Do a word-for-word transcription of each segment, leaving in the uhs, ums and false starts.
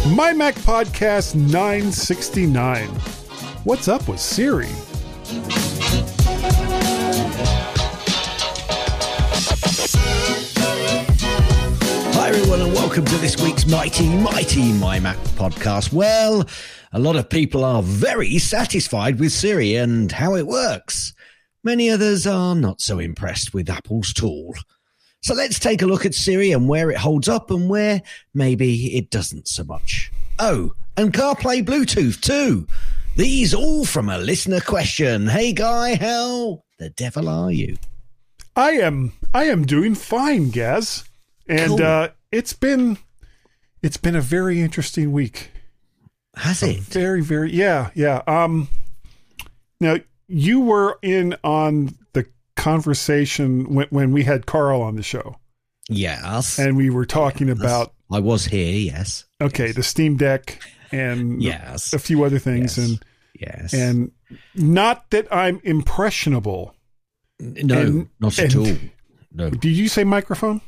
My Mac Podcast nine sixty-nine. What's up with Siri? Hi everyone and welcome to this week's mighty, mighty My Mac Podcast. Well, a lot of people are very satisfied with Siri and how it works. Many others are not so impressed with Apple's tool. So let's take a look at Siri and where it holds up and where maybe it doesn't so much. Oh, and CarPlay Bluetooth too. These all from a listener question. Hey Guy, how the devil are you? I am I am doing fine, Gaz. And Cool. uh, it's been it's been a very interesting week. Has A it? Very, very yeah, yeah. Um now you were in on the conversation when, when we had Carl on the show. Yes. And we were talking Yes. about I was here, yes. okay, Yes. the Steam Deck and Yes. a few other things Yes. and Yes. and not that I'm impressionable. No, and- not at and- all. No. Did you say microphone?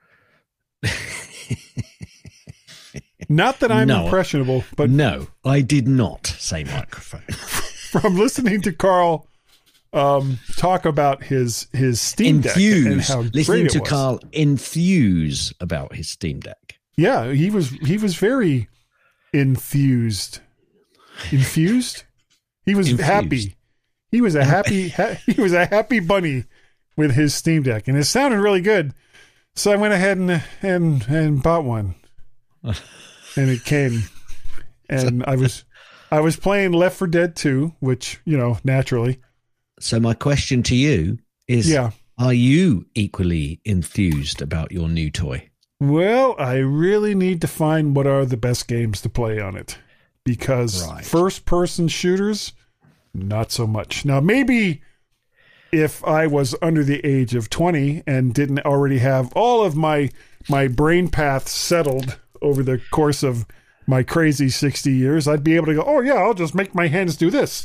Not that I'm No. impressionable, but No, I did not say microphone. from listening to Carl um, talk about his his Steam Deck and Infuse. how Listening great to it was. Carl infuse about his Steam Deck. Yeah, he was he was very infused. Infused? He was Infused. happy. He was a happy ha- he was a happy bunny with his Steam Deck, and it sounded really good. So I went ahead and and and bought one, and it came, and I was I was playing Left four Dead two, which you know naturally, So my question to you is, yeah. are you equally enthused about your new toy? Well, I really need to find what are the best games to play on it, because Right. first-person shooters, not so much. Now, maybe if I was under the age of twenty and didn't already have all of my my brain paths settled over the course of my crazy sixty years, I'd be able to go, oh yeah, I'll just make my hands do this.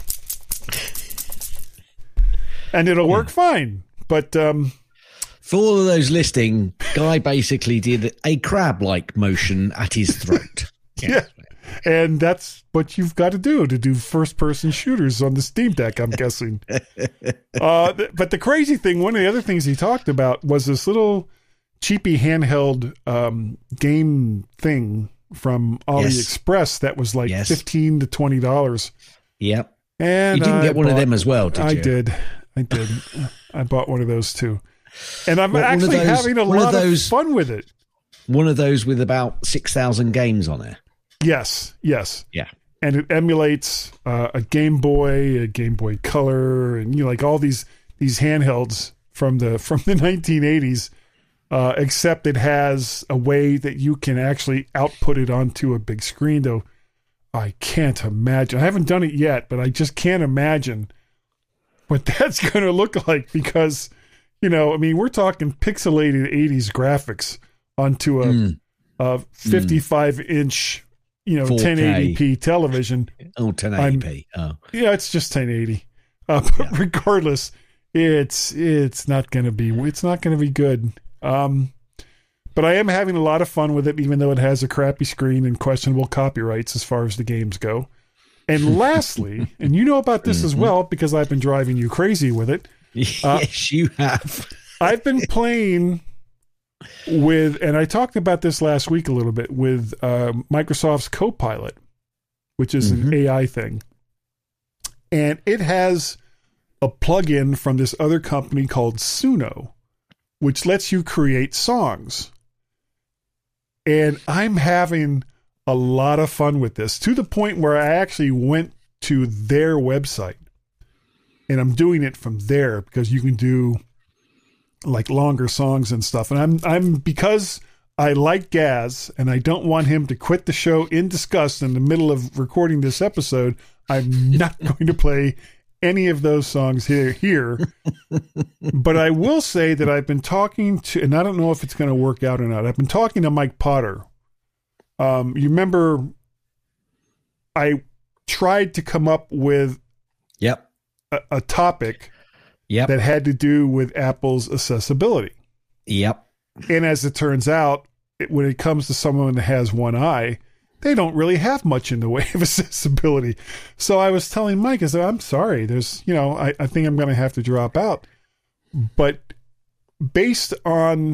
And it'll work fine. But um, For all of those listening, Guy basically did a crab-like motion at his throat. yeah. And that's what you've got to do to do first-person shooters on the Steam Deck, I'm guessing. uh, th- but the crazy thing, one of the other things he talked about was this little cheapy handheld um, game thing from AliExpress that was like Yes. fifteen to twenty dollars. Yep. And You didn't I get one of bought- them as well, did I you? did. I did. I bought one of those too. And I'm What, one of actually those- having a one of lot of, those- fun with it. One of those with about six thousand games on there. Yes, yes. Yeah. And it emulates uh, a Game Boy, a Game Boy Color, and you know, like all these these handhelds from the from the nineteen eighties. Uh, except it has a way that you can actually output it onto a big screen. Though I can't imagine. I haven't done it yet, but I just can't imagine what that's going to look like, because you know, I mean, we're talking pixelated eighties graphics onto a, Mm. a fifty-five inch, you know, four K. ten eighty p television. Oh, ten eighty p. Oh. Yeah, it's just ten eighty. Uh, but Yeah. regardless, it's it's not going to be it's not going to be good. Um, but I am having a lot of fun with it, even though it has a crappy screen and questionable copyrights as far as the games go. And lastly, and you know about this as well because I've been driving you crazy with it. Uh, Yes, you have. I've been playing with, and I talked about this last week a little bit, with uh, Microsoft's Copilot, which is an A I thing. And it has a plugin from this other company called Suno, which lets you create songs. And I'm having a lot of fun with this, to the point where I actually went to their website. And I'm doing it from there because you can do like longer songs and stuff. And I'm I'm because I like Gaz and I don't want him to quit the show in disgust in the middle of recording this episode, I'm not going to play any of those songs here here. But I will say that I've been talking to, and I don't know if it's going to work out or not. I've been talking to Mike Potter. Um, you remember I tried to come up with Yep. a, a topic Yep. that had to do with Apple's accessibility. Yep. And as it turns out, it, when it comes to someone that has one eye, they don't really have much in the way of accessibility. So I was telling Mike, I said, I'm sorry, there's, you know, I, I think I'm going to have to drop out. But based on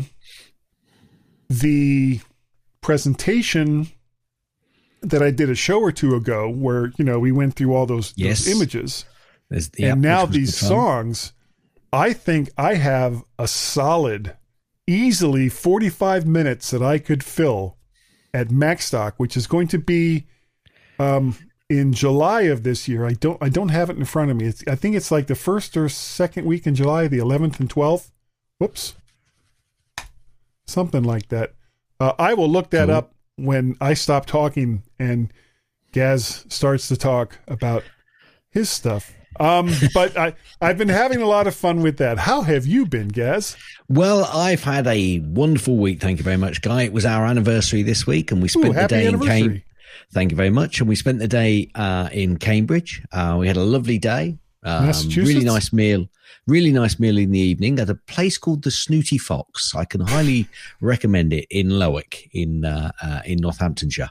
the presentation that I did a show or two ago, where, you know, we went through all those, yes. those images, yep, and now these songs, I think I have a solid, easily forty-five minutes that I could fill at Macstock, which is going to be um, in July of this year. I don't, I don't have it in front of me. It's, I think it's like the first or second week in July, the eleventh and twelfth. Whoops, something like that. Uh, I will look that cool. up when I stop talking and Gaz starts to talk about his stuff. Um, but I, I've been having a lot of fun with that. How have you been, Gaz? Well, I've had a wonderful week. Thank you very much, Guy. It was our anniversary this week, and we spent Ooh, the day in Cambridge. Thank you very much. And we spent the day uh, in Cambridge. Uh, we had a lovely day. Um, Massachusetts? Really nice meal. Really nice meal in the evening at a place called the Snooty Fox. I can highly recommend it in Lowick in uh, uh, in Northamptonshire.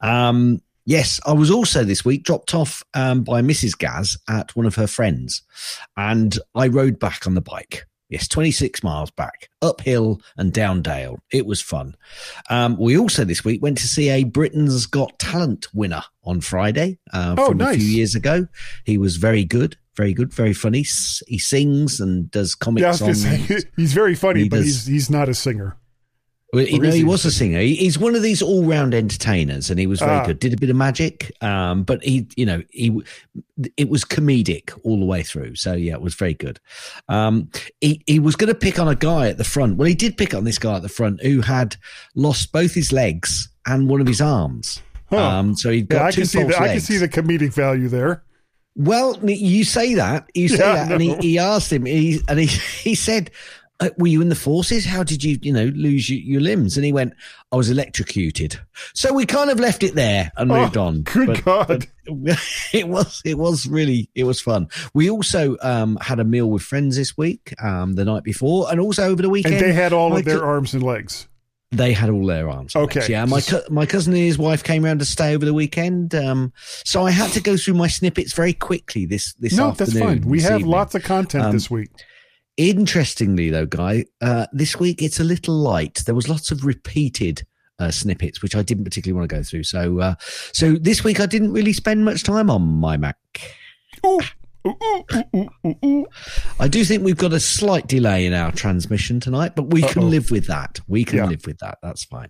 Um, yes, I was also this week dropped off um, by Missus Gaz at one of her friends, and I rode back on the bike. Yes, twenty-six miles back, uphill and down dale. It was fun. Um, we also this week went to see a Britain's Got Talent winner on Friday uh, oh, from nice. a few years ago. He was very good. Very good, very funny. He sings and does comics. Yeah, on. Say, he's very funny, he but does, he's he's not a singer. Well, you know, he, he was a singer. He, he's one of these all-round entertainers, and he was very ah. good. Did a bit of magic, um, but he, you know, he it was comedic all the way through. So yeah, it was very good. Um, he he was going to pick on a guy at the front. Well, he did pick on this guy at the front who had lost both his legs and one of his arms. Huh. Um, so he got yeah, I two can see false the, legs. I can see the comedic value there. Well, you say that, you say yeah, that, no. and he, he asked him, he, and he, he said, uh, were you in the forces? How did you, you know, lose your, your limbs? And he went, I was electrocuted. So we kind of left it there and moved oh, on. Good but, God. But it was, it was really, it was fun. We also um, had a meal with friends this week, um, the night before, and also over the weekend. And they had all like, of their arms and legs. They had all their arms. Okay. Legs. Yeah. My co- my cousin and his wife came around to stay over the weekend. Um, so I had to go through my snippets very quickly this, this no, afternoon. that's fine. We have evening. lots of content um, this week. Interestingly, though, Guy, uh, this week it's a little light. There was lots of repeated uh, snippets, which I didn't particularly want to go through. So, uh, so this week I didn't really spend much time on my Mac. Ooh. Ooh, ooh, ooh, ooh, ooh. I do think we've got a slight delay in our transmission tonight, but we can Uh-oh. live with that. We can yeah. live with that. That's fine.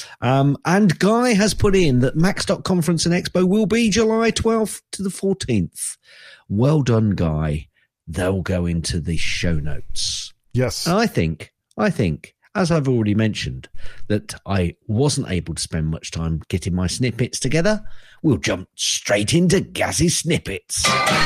Um, and Guy has put in that Macstock Conference and Expo will be July twelfth to the fourteenth. Well done, Guy. They'll go into the show notes. Yes. And I think, I think, as I've already mentioned, that I wasn't able to spend much time getting my snippets together. We'll jump straight into Gaz's snippets.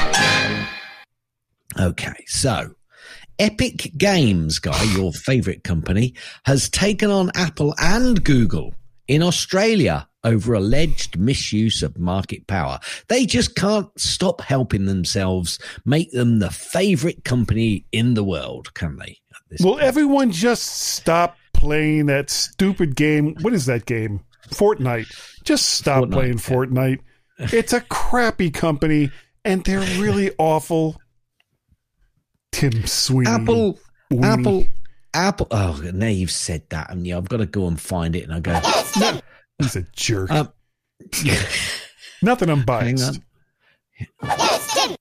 Okay, so Epic Games, Guy, your favourite company, has taken on Apple and Google in Australia over alleged misuse of market power. They just can't stop helping themselves make them the favourite company in the world, can they? Will everyone just stop playing that stupid game? What is that game? Fortnite. Just stop Fortnite, playing yeah. Fortnite. It's a crappy company, and they're really awful. Tim Sweeney. Apple, Weenie. Apple, Apple. Oh, now you've said that, and yeah, I've got to go and find it. And I go, no, He's a jerk. um, Not that I'm hang biased. on.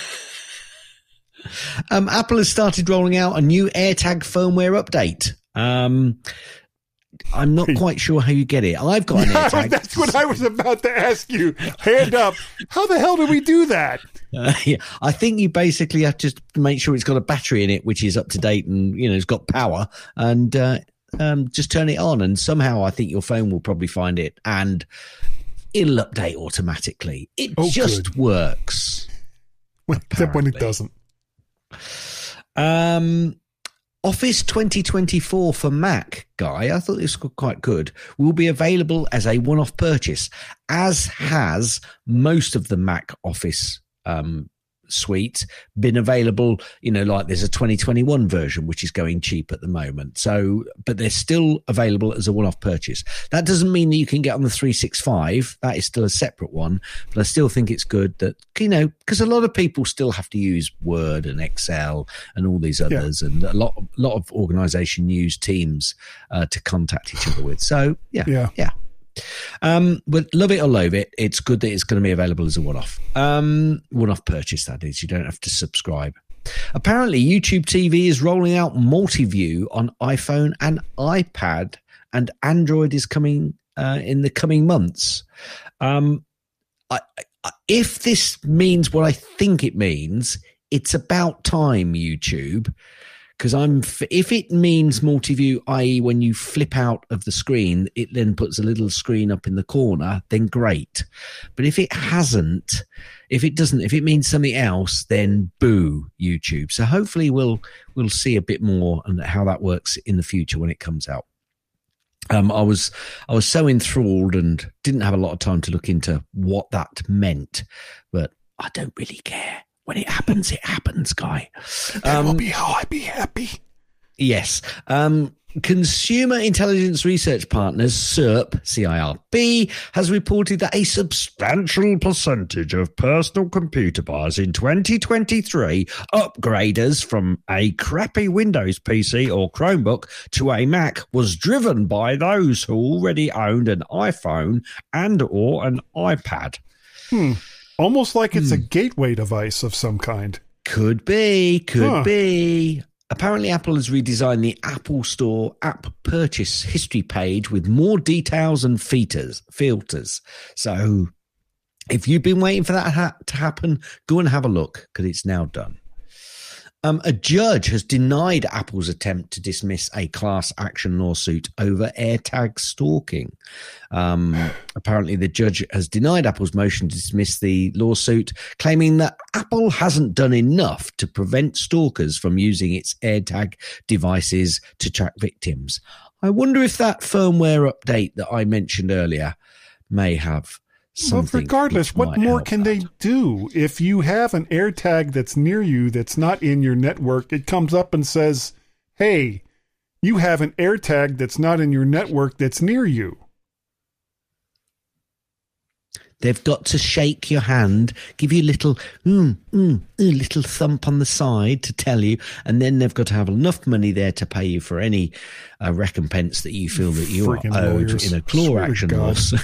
um, Apple has started rolling out a new AirTag firmware update. Um, I'm not quite sure how you get it. I've got an AirTag. That's what I was about to ask you. Hand up. How the hell do we do that? Uh, yeah, I think you basically have to just make sure it's got a battery in it, which is up to date and, you know, it's got power, and uh, um, just turn it on. And somehow I think your phone will probably find it and it'll update automatically. It Oh, just good. works. Except when it apparently. doesn't. Um, Office twenty twenty-four for Mac, Guy, I thought this was quite good, will be available as a one-off purchase, as has most of the Mac Office um, suite been available, you know, like there's a twenty twenty-one version, which is going cheap at the moment. So, but they're still available as a one-off purchase. That doesn't mean that you can get on the three sixty-five. That is still a separate one, but I still think it's good that, you know, because a lot of people still have to use Word and Excel and all these others, yeah. and a lot, a lot of organization use Teams uh, to contact each other with. So, yeah, yeah, yeah. Um, but love it or loathe it, it's good that it's going to be available as a one-off, um, one-off purchase. That is, you don't have to subscribe. Apparently, YouTube T V is rolling out multi-view on iPhone and iPad, and Android is coming uh, in the coming months. Um, I, I, if this means what I think it means, it's about time, YouTube. Because I'm, if it means multi-view, that is when you flip out of the screen, it then puts a little screen up in the corner, then great. But if it hasn't, if it doesn't, if it means something else, then boo, YouTube. So hopefully we'll we'll see a bit more on how that works in the future when it comes out. Um, I was I was so enthralled and didn't have a lot of time to look into what that meant, but I don't really care. When it happens, it happens, Guy. That um, will be how I be happy. Yes. Um, Consumer Intelligence Research Partners, CIRP, C I R B, has reported that a substantial percentage of personal computer buyers in twenty twenty-three upgraders from a crappy Windows P C or Chromebook to a Mac was driven by those who already owned an iPhone and or an iPad. Hmm. Almost like it's hmm. a gateway device of some kind. Could be, could huh. be. Apparently, Apple has redesigned the Apple Store app purchase history page with more details and features, filters. So if you've been waiting for that ha- to happen, go and have a look, because it's now done. Um, a judge has denied Apple's attempt to dismiss a class action lawsuit over AirTag stalking. Um, apparently, the judge has denied Apple's motion to dismiss the lawsuit, claiming that Apple hasn't done enough to prevent stalkers from using its AirTag devices to track victims. I wonder if that firmware update that I mentioned earlier may have Well, regardless, what more can they do? If you have an AirTag that's near you that's not in your network, it comes up and says, hey, you have an AirTag that's not in your network that's near you. They've got to shake your hand, give you a little, mm, mm, a little thump on the side to tell you, and then they've got to have enough money there to pay you for any uh, recompense that you feel that you Freaking are owed lawyers. in a claw action lawsuit.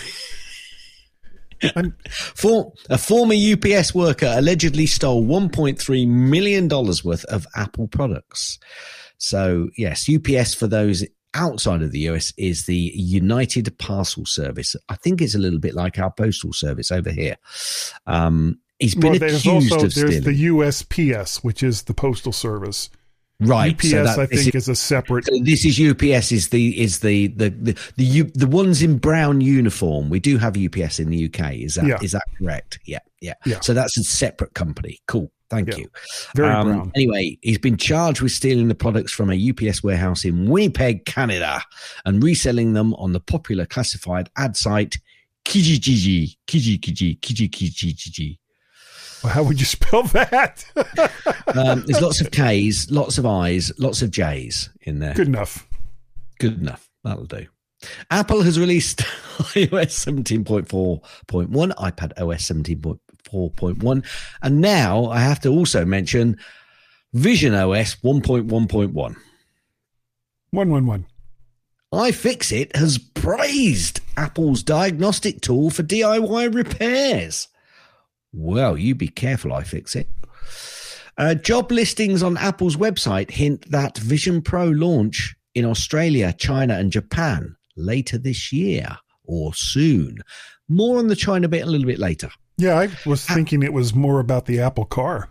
For a former U P S worker allegedly stole one point three million dollars worth of Apple products. So, yes, U P S, for those outside of the U S, is the United Parcel Service. I think it's a little bit like our postal service over here. Um, he's been well, accused also, of stealing. There's the U S P S, which is the postal service. Right, U P S, so that, I think, is, is a separate. So this is U P S. Is the is the the the the, U, the ones in brown uniform? We do have U P S in the U K. Is that yeah. is that correct? Yeah, yeah, yeah. So that's a separate company. Cool. Thank yeah. you. Very um, brown. Anyway, he's been charged with stealing the products from a U P S warehouse in Winnipeg, Canada, and reselling them on the popular classified ad site Kijiji, Kijiji, Kijiji, Kijiji, Kijiji. Well, how would you spell that? um, there's lots of K's, lots of I's, lots of J's in there. Good enough. Good enough. That'll do. Apple has released iOS seventeen point four point one, iPad O S seventeen point four point one, and now I have to also mention Vision O S one point one point one. one one one. iFixit has praised Apple's diagnostic tool for D I Y repairs. Well, you be careful, iFixit. Uh, job listings on Apple's website hint that Vision Pro launch in Australia, China, and Japan later this year or soon. More on the China bit a little bit later. Yeah, I was thinking it was more about the Apple car.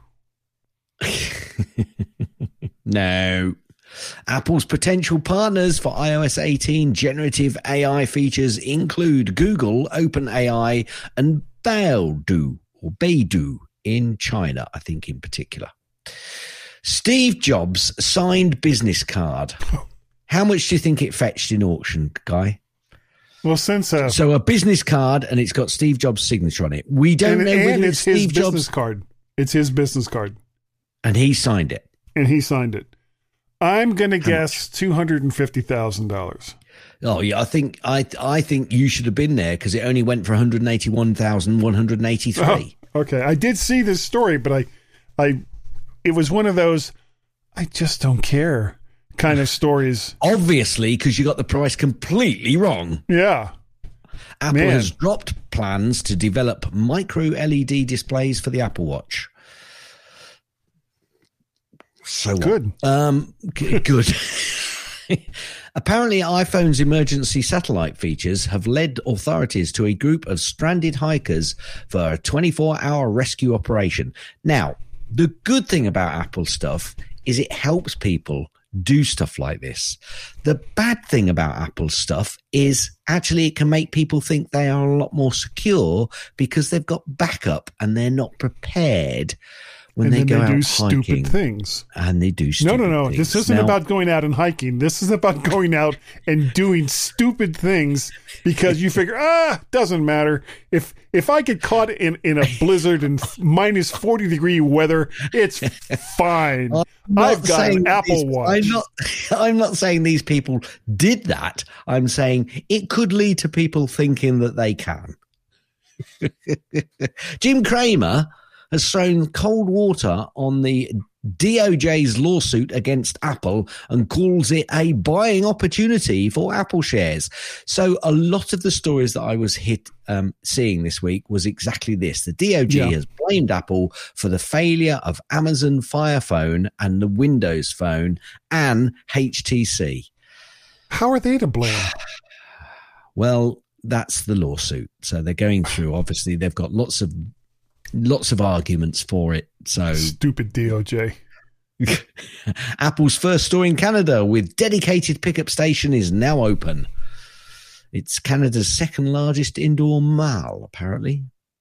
No. Apple's potential partners for i O S eighteen generative A I features include Google, OpenAI, and Baidu. Or Baidu in China, I think in particular. Steve Jobs' signed business card. How much do you think it fetched in auction, Guy? Well, since uh, so a business card and it's got Steve Jobs' signature on it. We don't and, know and whether it's Steve his Jobs' business card. It's his business card. And he signed it. And he signed it. I'm going to How guess two hundred fifty thousand dollars. Oh yeah, I think I I think you should have been there because it only went for one hundred eighty-one thousand one hundred eighty-three. Oh, okay, I did see this story, but I, I, it was one of those I just don't care kind of stories. Obviously, because you got the price completely wrong. Yeah. Apple Man. has dropped plans to develop micro L E D displays for the Apple Watch. So what? Good. Um, g- good. Apparently, iPhone's emergency satellite features have led authorities to a group of stranded hikers for a twenty-four hour rescue operation. Now, the good thing about Apple stuff is it helps people do stuff like this. The bad thing about Apple stuff is actually it can make people think they are a lot more secure because they've got backup and they're not prepared when and they then go they out do hiking. stupid things. And they do No, stupid no, no. things. This isn't Now, about going out and hiking. This is about going out and doing stupid things because you figure, ah, doesn't matter. If if I get caught in, in a blizzard and minus forty degree weather, it's fine. I'm not I've got saying an Apple these- Watch. I'm not, I'm not saying these people did that. I'm saying it could lead to people thinking that they can. Jim Cramer has thrown cold water on the D O J's lawsuit against Apple and calls it a buying opportunity for Apple shares. So a lot of the stories that I was hit um, seeing this week was exactly this. The D O J Yeah. has blamed Apple for the failure of Amazon Fire Phone and the Windows Phone and H T C. How are they to blame? Well, that's the lawsuit. So they're going through, obviously, they've got lots of lots of arguments for it. So Stupid D O J. Apple's first store in Canada with dedicated pickup station is now open. It's Canada's second largest indoor mall, apparently.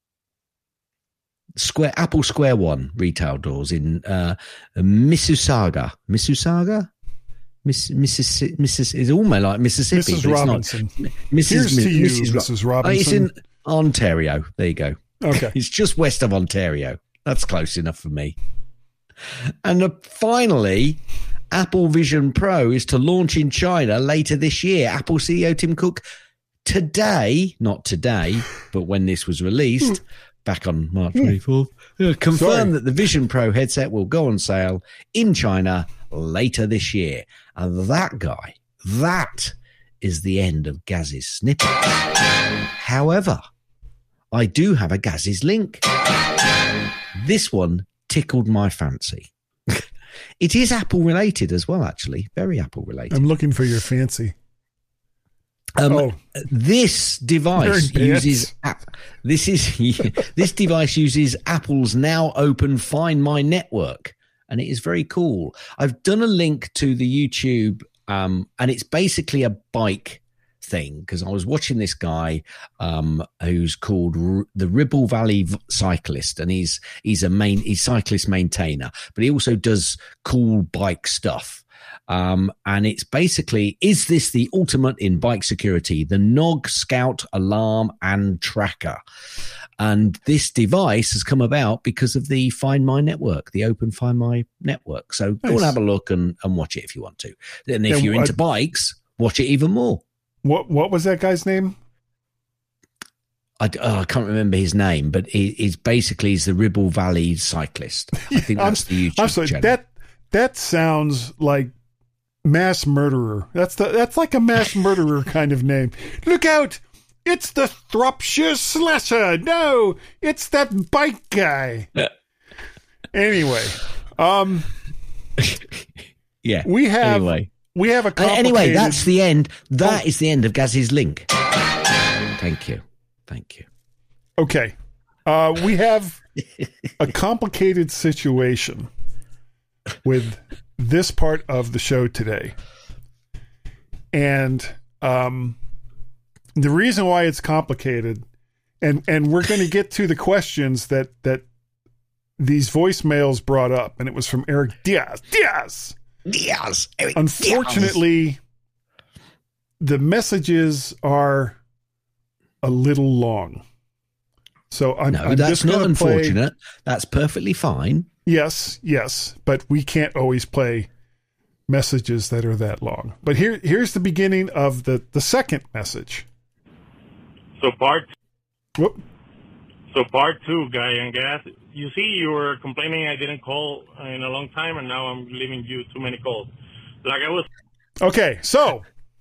Square Apple Square One retail doors in uh, Mississauga. Mississauga? Miss, Mississippi, Mississippi, it's almost like Mississippi. Missus but it's not. Robinson. Missus Here's to you, Missus Ro- Missus Oh, Robinson. it's in Ontario. There you go. Okay. It's just west of Ontario. That's close enough for me. And uh, finally, Apple Vision Pro is to launch in China later this year. Apple C E O Tim Cook today, not today, but when this was released, back on March twenty-fourth, uh, confirmed Sorry. that the Vision Pro headset will go on sale in China later this year. And that guy, that is the end of Gaz's snippet. However, I do have a Gaz's link. This one tickled my fancy. It is Apple related as well, actually. Very Apple related. I'm looking for your fancy. Um, oh. This device Wearing pants. uses app, this is this device uses Apple's now open Find My network, and it is very cool. I've done a link to the YouTube, um, and it's basically a bike thing because I was watching this guy um, who's called R- the Ribble Valley v- Cyclist, and he's he's a main he's cyclist maintainer, but he also does cool bike stuff. Um, and it's basically, is this the ultimate in bike security? The Nog Scout Alarm and Tracker. And this device has come about because of the Find My network, the open Find My network. So go Nice. and have a look and, and watch it if you want to. And if And you're what- into bikes, watch it even more. What what was that guy's name? I, oh, I can't remember his name, but he, he's basically he's the Ribble Valley Cyclist. I think I'm- that's the YouTube I'm sorry. channel. That that sounds like mass murderer. That's the that's like a mass murderer kind of name. Look out! It's the Shropshire Slasher. No, it's that bike guy. Anyway, um, yeah. we have Anyway. we have a Uh, complicated. anyway, that's the end. That Oh. is the end of Gaz's link. Thank you. Thank you. Okay. Uh, we have a complicated situation with this part of the show today. And um, the reason why it's complicated, and, and we're going to get to the questions that, that these voicemails brought up, and it was from Eric Diaz. Diaz! Yes. Eric Unfortunately, the messages are a little long. So I'm, no, I'm that's just not going to play. unfortunate. That's perfectly fine. Yes, yes, but we can't always play messages that are that long. But here, here's the beginning of the, the second message. So part, Whoop. so part two, Guy and Gas. You see, you were complaining I didn't call in a long time, and now I'm leaving you too many calls. Like I was. Okay, so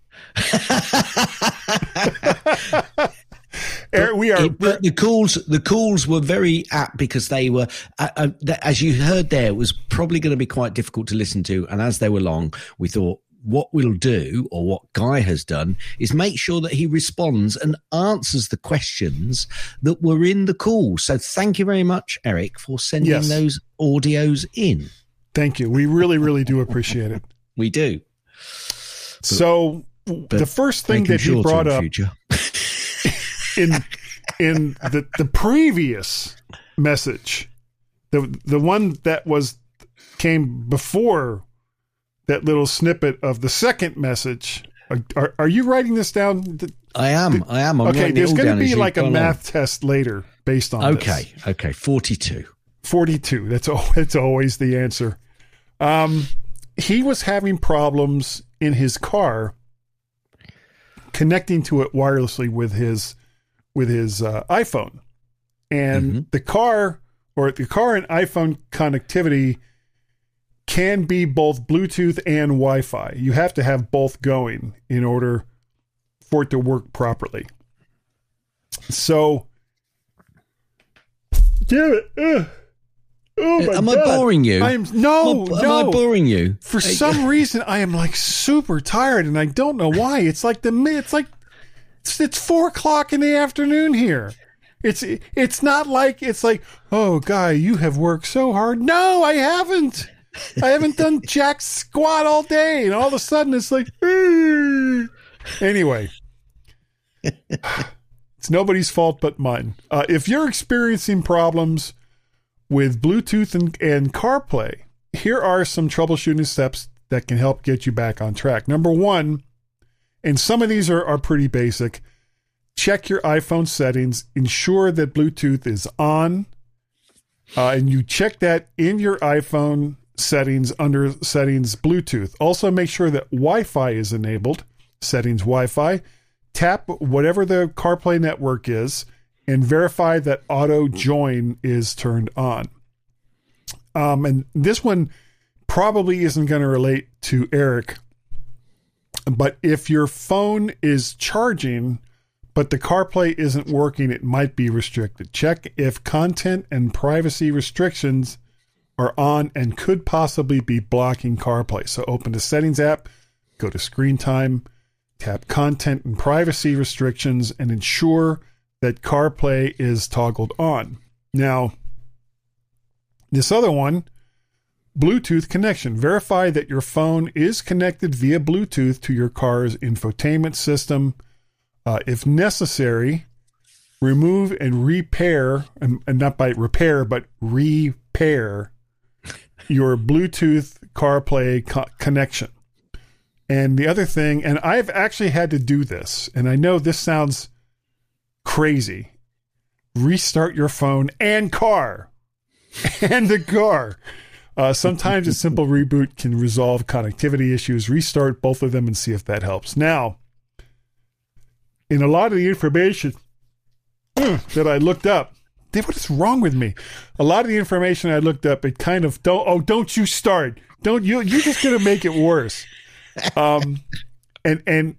Eric, we are. It, but the calls, the calls were very apt because they were, uh, uh, as you heard there, it was probably going to be quite difficult to listen to. And as they were long, we thought what we'll do, or what Guy has done, is make sure that he responds and answers the questions that were in the call. So thank you very much, Eric, for sending Yes. those audios in. Thank you. We really, really do appreciate it. We do. So the first thing that he brought up future. in in the the previous message, the the one that was came before that little snippet of the second message. Are, are, are you writing this down? I am. I am. I'm okay, writing it there's all going down to as be you've like a gone math on. test later based on Okay. this. Okay. forty-two. forty-two. That's al- that's always the answer. Um, he was having problems in his car connecting to it wirelessly with his with his uh, iPhone, and Mm-hmm. the car or the car and iPhone connectivity can be both Bluetooth and Wi-Fi. You have to have both going in order for it to work properly. So, damn it. Ugh. Oh my Am I God. boring you? I am no, Am I, no. am I boring you? For some reason, I am like super tired, and I don't know why. It's like the mi- it's like it's, it's four o'clock in the afternoon here. It's it's not like it's like, oh, Guy, you have worked so hard. No, I haven't. I haven't done jack squat all day, and all of a sudden it's like, "Hey." Anyway, it's nobody's fault but mine. Uh, if you're experiencing problems with Bluetooth and, and CarPlay, here are some troubleshooting steps that can help get you back on track. Number one, and some of these are, are pretty basic, check your iPhone settings, ensure that Bluetooth is on, uh, and you check that in your iPhone settings under settings Bluetooth. Also make sure that Wi-Fi is enabled, settings Wi-Fi. Tap whatever the CarPlay network is and verify that auto join is turned on. Um, and this one probably isn't going to relate to Eric, but if your phone is charging, but the CarPlay isn't working, it might be restricted. Check if content and privacy restrictions are on and could possibly be blocking CarPlay. So open the settings app, go to screen time, tap content and privacy restrictions, and ensure that CarPlay is toggled on. Now, this other one, Bluetooth connection. Verify that your phone is connected via Bluetooth to your car's infotainment system. Uh, if necessary, remove and repair, and, and not by repair, but repair your Bluetooth CarPlay co- connection. And the other thing, and I've actually had to do this, and I know this sounds crazy. Restart your phone and car. And the car. Uh, sometimes a simple reboot can resolve connectivity issues. Restart both of them and see if that helps. Now, in a lot of the information that I looked up, what is wrong with me? A lot of the information I looked up, it kind of don't. Oh, don't you start? Don't you? You're just going to make it worse. Um, and and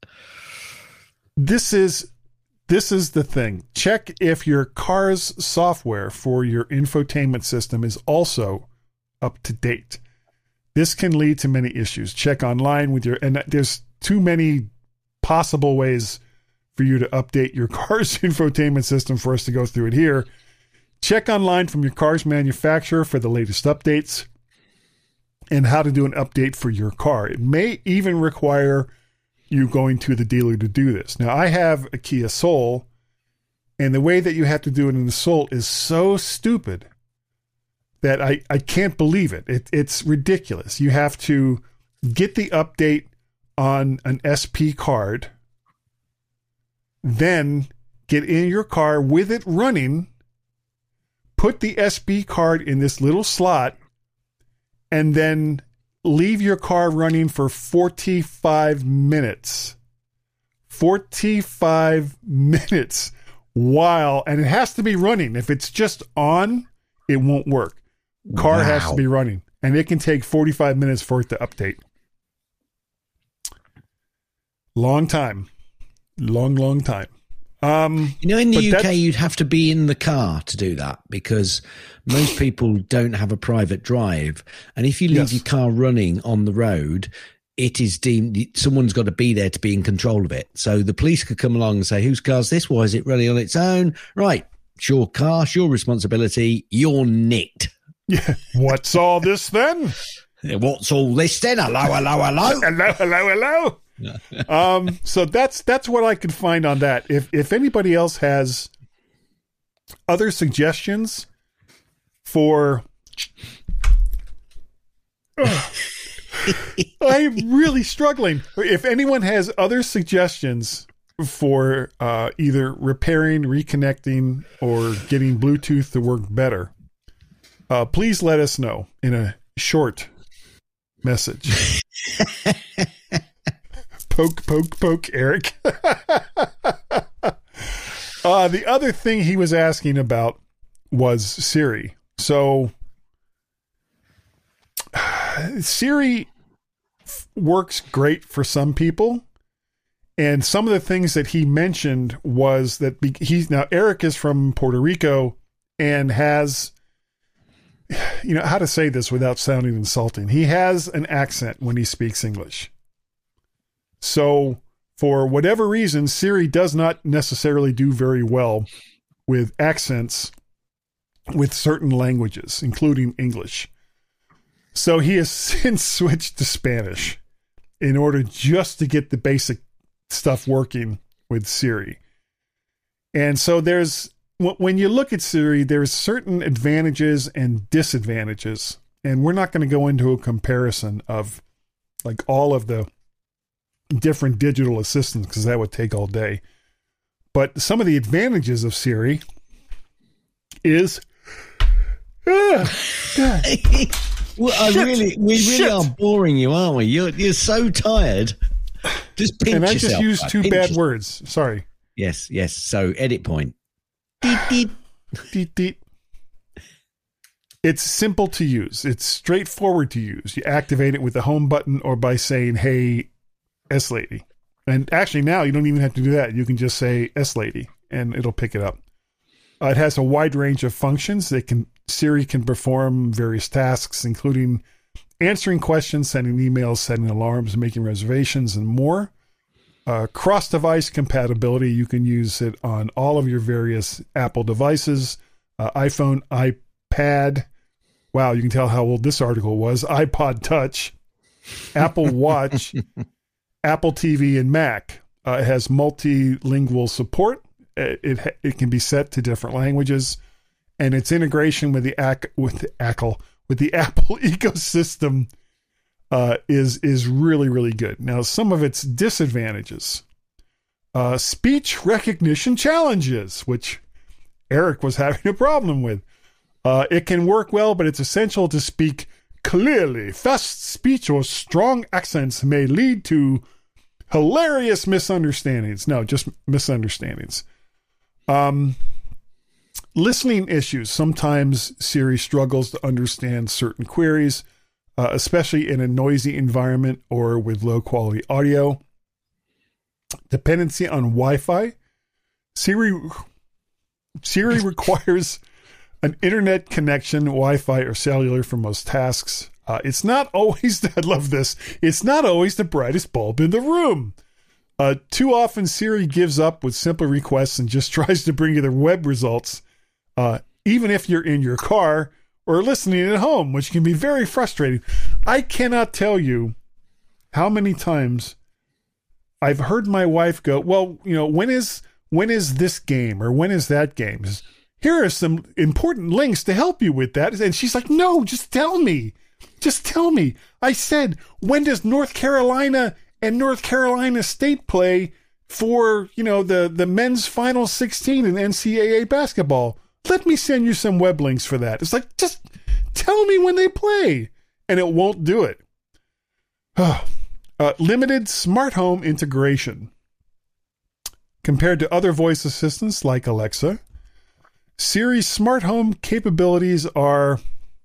this is this is the thing. Check if your car's software for your infotainment system is also up to date. This can lead to many issues. Check online with your, and there's too many possible ways for you to update your car's infotainment system for us to go through it here. Check online from your car's manufacturer for the latest updates and how to do an update for your car. It may even require you going to the dealer to do this. Now, I have a Kia Soul, and the way that you have to do it in the Soul is so stupid that I, I can't believe it. it. It's ridiculous. You have to get the update on an S P card, then get in your car with it running, put the S D card in this little slot, and then leave your car running for forty-five minutes. forty-five minutes while, and it has to be running. If it's just on, it won't work. Car wow. has to be running, and it can take forty-five minutes for it to update. Long time. Long, long time. Um, you know, in the U K, you'd have to be in the car to do that because most people don't have a private drive. And if you leave yes. your car running on the road, it is deemed someone's got to be there to be in control of it. So the police could come along and say, whose car's this? Why is it running on its own? Right. It's your car, it's your responsibility. You're nicked. Yeah. What's all this then? What's all this then? Hello, hello, hello. Hello, hello, hello. um, so that's that's what I could find on that. If if anybody else has other suggestions for, uh, I'm really struggling. If anyone has other suggestions for uh, either repairing, reconnecting, or getting Bluetooth to work better, uh, please let us know in a short message. Poke, poke, poke, Eric. uh, the other thing he was asking about was Siri. So Siri f- works great for some people. And some of the things that he mentioned was that be- he's now Eric is from Puerto Rico and has, you know, how to say this without sounding insulting. He has an accent when he speaks English. So, for whatever reason, Siri does not necessarily do very well with accents with certain languages, including English. So, he has since switched to Spanish in order just to get the basic stuff working with Siri. And so, there's when you look at Siri, there's certain advantages and disadvantages. And we're not going to go into a comparison of like all of the different digital assistants because that would take all day. But some of the advantages of Siri is uh, well, I really we Shit. really are boring you, aren't we? You're you're so tired. Just pinch and I yourself, just used right? two pinch bad yourself. words. Sorry. Yes, yes. So edit point. Deet, deet. Deet, deet. It's simple to use. It's straightforward to use. You activate it with the home button or by saying, hey, S lady. And actually now you don't even have to do that. You can just say S lady and it'll pick it up. Uh, it has a wide range of functions. They can Siri can perform various tasks, including answering questions, sending emails, setting alarms, making reservations, and more. Uh, cross-device compatibility. You can use it on all of your various Apple devices, uh, iPhone, iPad. Wow, you can tell how old this article was. iPod Touch, Apple Watch, Apple T V, and Mac. Uh, it has multilingual support. It, it it can be set to different languages, and its integration with the ac- with the Apple with the Apple ecosystem uh, is is really really good. Now, some of its disadvantages: uh, speech recognition challenges, which Eric was having a problem with. Uh, it can work well, but it's essential to speak clearly. Fast speech or strong accents may lead to hilarious misunderstandings. No, just misunderstandings. Um, listening issues. Sometimes Siri struggles to understand certain queries, uh, especially in a noisy environment or with low quality audio. Dependency on Wi-Fi. Siri, Siri requires an internet connection, Wi-Fi or cellular for most tasks. Uh, it's not always, I love this, it's not always the brightest bulb in the room. Uh, too often Siri gives up with simple requests and just tries to bring you the web results, uh, even if you're in your car or listening at home, which can be very frustrating. I cannot tell you how many times I've heard my wife go, well, you know, when is when is this game or when is that game? Here are some important links to help you with that. And she's like, no, just tell me. Just tell me. I said, when does North Carolina and North Carolina State play for, you know, the, the men's final sixteen in N C double A basketball. Let me send you some web links for that. It's like, just tell me when they play. And it won't do it. uh, limited smart home integration. Compared to other voice assistants like Alexa, Siri's smart home capabilities are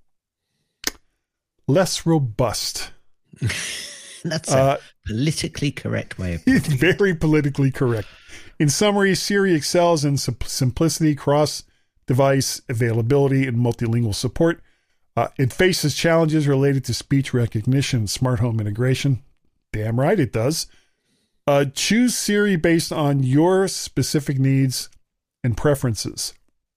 less robust. That's a uh, politically correct way of putting it. Very politically correct. In summary, Siri excels in sim- simplicity, cross-device availability, and multilingual support. Uh, it faces challenges related to speech recognition and smart home integration. Damn right it does. Uh, choose Siri based on your specific needs and preferences.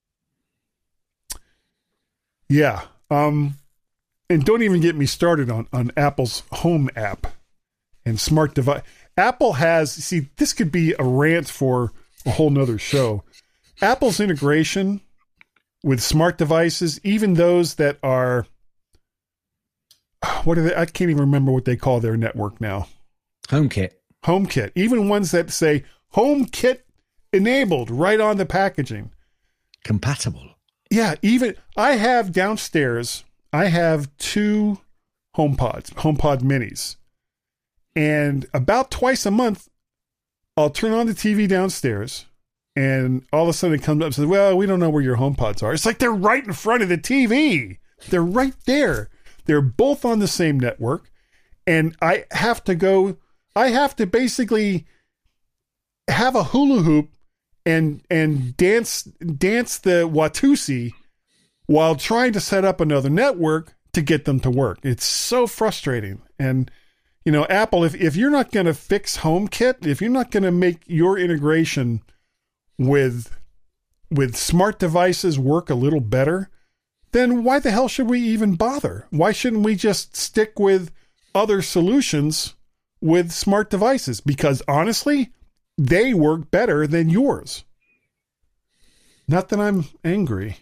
Yeah. Um, and don't even get me started on, on Apple's Home app and smart device. Apple has, see, this could be a rant for a whole nother show. Apple's integration with smart devices, even those that are, what are they? I can't even remember what they call their network now. HomeKit. HomeKit, even ones that say HomeKit enabled right on the packaging. Compatible. Yeah, even I have downstairs, I have two HomePods, HomePod minis. And about twice a month, I'll turn on the T V downstairs and all of a sudden it comes up and says, well, we don't know where your HomePods are. It's like they're right in front of the T V. They're right there. They're both on the same network. And I have to go... I have to basically have a hula hoop and and dance dance the Watusi while trying to set up another network to get them to work. It's so frustrating. And, you know, Apple, if, if you're not going to fix HomeKit, if you're not going to make your integration with with smart devices work a little better, then why the hell should we even bother? Why shouldn't we just stick with other solutions with smart devices? Because honestly, they work better than yours. Not that I'm angry.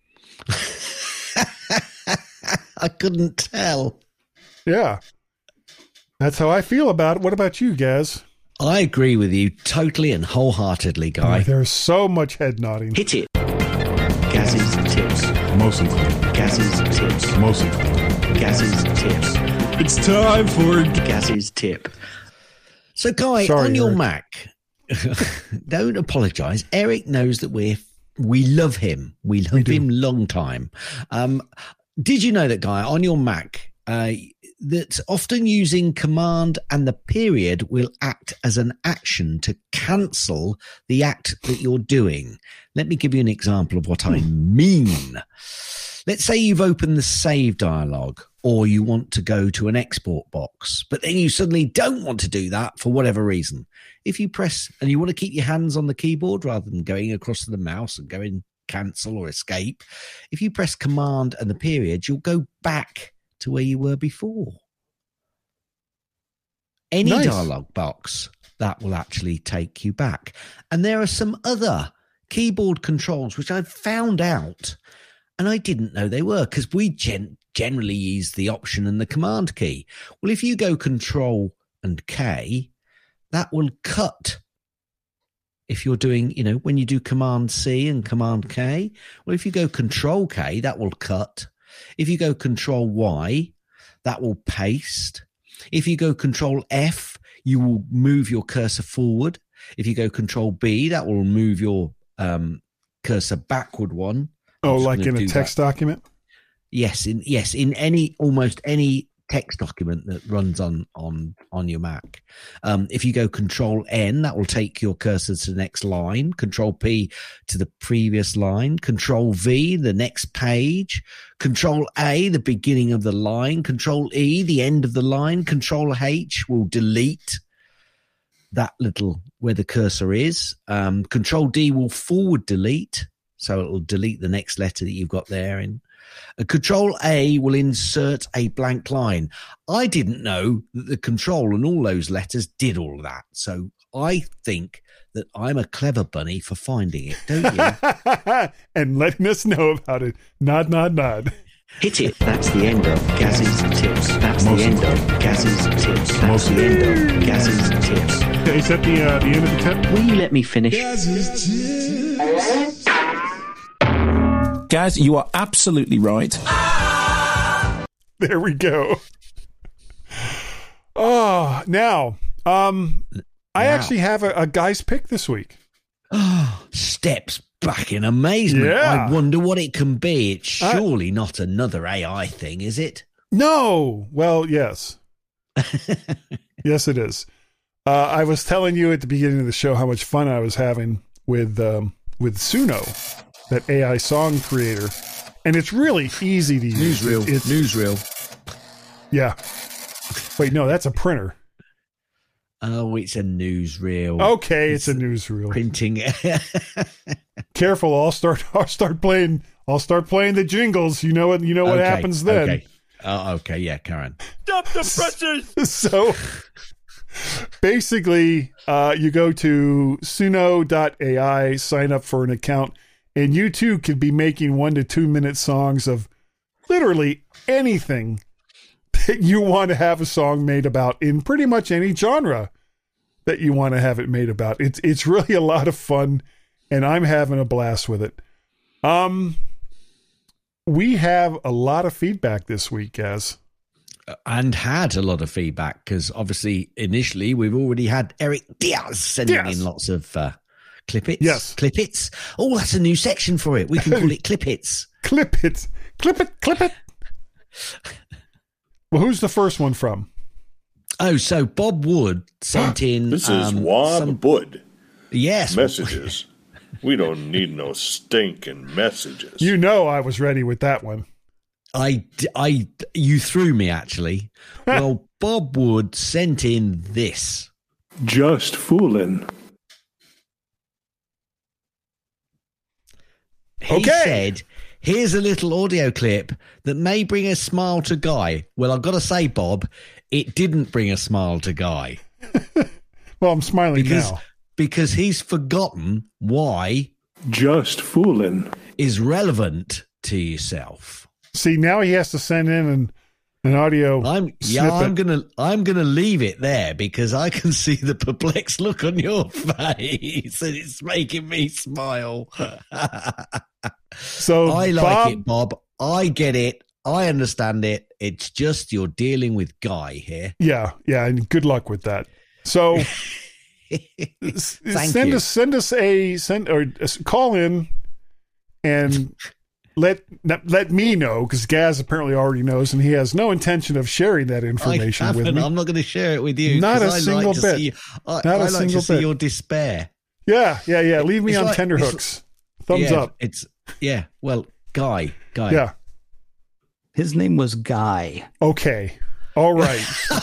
I couldn't tell. Yeah. That's how I feel about it. What about you, Gaz? I agree with you totally and wholeheartedly, Guy. Oh, there's so much head nodding. Hit it. Gaz's tips. Mostly clean. Gaz's tips. Mostly clean. Gaz's tips. It's time for Gaz's tip. So, Guy, Sorry, on your Eric. Mac, don't apologise. Eric knows that we we love him. We love We him long time. Um, did you know that, Guy, on your Mac, uh, that often using command and the period will act as an action to cancel the act that you're doing? Let me give you an example of what I mean. Let's say you've opened the save dialog, or you want to go to an export box, but then you suddenly don't want to do that for whatever reason. If you press, and you want to keep your hands on the keyboard rather than going across to the mouse and going cancel or escape, if you press command and the period, you'll go back to where you were before. Any Nice. dialog box, that will actually take you back. And there are some other keyboard controls which I've found out, and I didn't know they were, because we gen- generally use the option and the command key. Well, if you go control and K, that will cut. If you're doing, you know, when you do command C and command K, well, if you go control K, that will cut. If you go control Y, that will paste. If you go control F, you will move your cursor forward. If you go control B, that will move your um, cursor backward one. Oh, like in a text that. document? Yes, in yes, in any almost any text document that runs on on on your Mac. Um, if you go Control N, that will take your cursor to the next line. Control P to the previous line. Control V, the next page. Control A, the beginning of the line. Control E, the end of the line. Control H will delete that little where the cursor is. Um, Control D will forward delete. So it will delete the next letter that you've got there in. A Control A will insert a blank line. I didn't know that the control and all those letters did all of that. So I think that I'm a clever bunny for finding it, don't you? And letting us know about it. Nod, nod, nod. Hit it. That's the end of Gaz's tips. That's the end of Gaz's tips. That's the end of Gaz's tips. Is that the uh, the end of the tip? Will you let me finish? Gaz, you are absolutely right. There we go. Oh, now, um, I Wow. actually have a, a guy's pick this week. Steps back in amazement. Yeah. I wonder what it can be. It's I- surely not another A I thing, is it? No. Well, yes. Yes, it is. Uh, I was telling you at the beginning of the show how much fun I was having with um, with Suno, that A I song creator, and it's really easy to use. Newsreel. It's, Newsreel. yeah. Wait, no, that's a printer. Oh, it's a newsreel. Okay, it's, it's a newsreel. Printing. Careful, I'll start. I'll start playing. I'll start playing the jingles. You know what? You know what Okay, happens then. Okay. Oh, okay. Yeah, Karen. Stop the presses. So basically, uh, you go to suno dot A I, sign up for an account, and you too could be making one to two minute songs of literally anything that you want to have a song made about in pretty much any genre that you want to have it made about. It's it's really a lot of fun, and I'm having a blast with it. Um, we have a lot of feedback this week, Gaz. And had a lot of feedback because obviously initially we've already had Eric Diaz sending Yes. in lots of uh, clip-its. Yes. Clip-its. Oh, that's a new section for it. We can call it clip-its. Clip it, clip it, clip it. Well, who's the first one from? Oh, so Bob Wood sent in. This is um, Wab some- Bud. Yes. Messages. We don't need no stinking messages. You know I was ready with that one. I, I, you threw me actually. Well, Bob Wood sent in this. Just fooling. He Okay. said, here's a little audio clip that may bring a smile to Guy. Well, I've got to say, Bob, it didn't bring a smile to Guy Well, I'm smiling because, now. because he's forgotten why Just fooling. is relevant to yourself. See, now he has to send in an, an audio I'm yeah, snippet. I'm gonna I'm gonna leave it there because I can see the perplexed look on your face and it's making me smile. So I like Bob, it, Bob. I get it. I understand it. It's just you're dealing with Guy here. Yeah, yeah, and good luck with that. So s- Thank send you. us send us a send or uh, call in and let let me know, because Gaz apparently already knows, and he has no intention of sharing that I information with haven't. me. I'm not going to share it with you. Not 'cause a I single like to bit. See, I, Not I a like single to see bit. your despair. Yeah, yeah, yeah. Leave me It's on like- tenterhooks. Thumbs Yeah, up. It's yeah. Well, Guy, Guy. Yeah. His name was Guy. Okay. All right.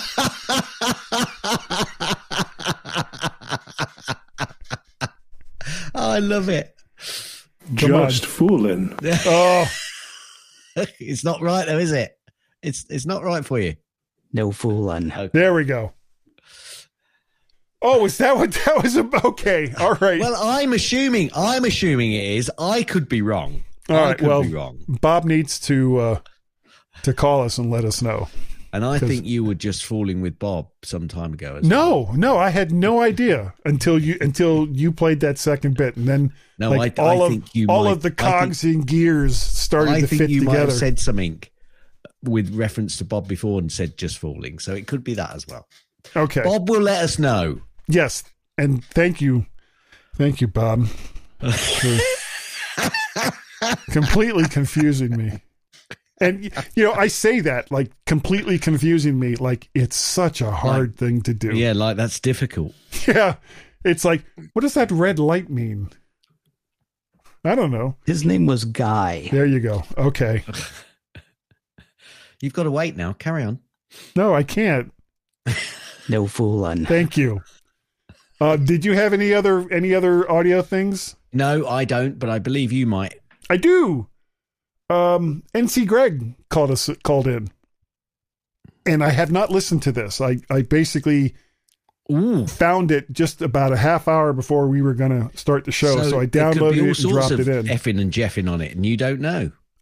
Oh, I love it. Just fooling. Oh, It's not right though, is it? It's it's not right for you. No fooling. Okay. there we go. Oh, is that what that was about? Okay. All right. Well, I'm assuming I'm assuming it is. I could be wrong. All I right. could Well, be wrong. Bob needs to uh, to call us and let us know. And I 'cause- think you were just fooling with Bob some time ago. As well. No, no, I had no idea until you until you played that second bit, and then No, like I- all I of think you all might- of the I think- cogs and gears started I to think fit you might together. have said something with reference to Bob before and said just fooling. So it could be that as well. Okay. Bob will let us know. Yes, and thank you, thank you, Bob, for completely confusing me. And you know, I say that like completely confusing me, like it's such a hard thing to do. Yeah, like that's difficult. Yeah. It's like, what does that red light mean? I don't know. His name was Guy. There you go. Okay. You've got to wait now. Carry on. No, I can't. No fooling. Thank you. Uh, did you have any other any other audio things? No, I don't, but I believe you might. I do. Um, N C Greg called us called in, and I have not listened to this. I I basically Ooh. found it just about a half hour before we were going to start the show, so, I there could be downloaded all it and sorts dropped of it in. effing and jeffing on it, and you don't know.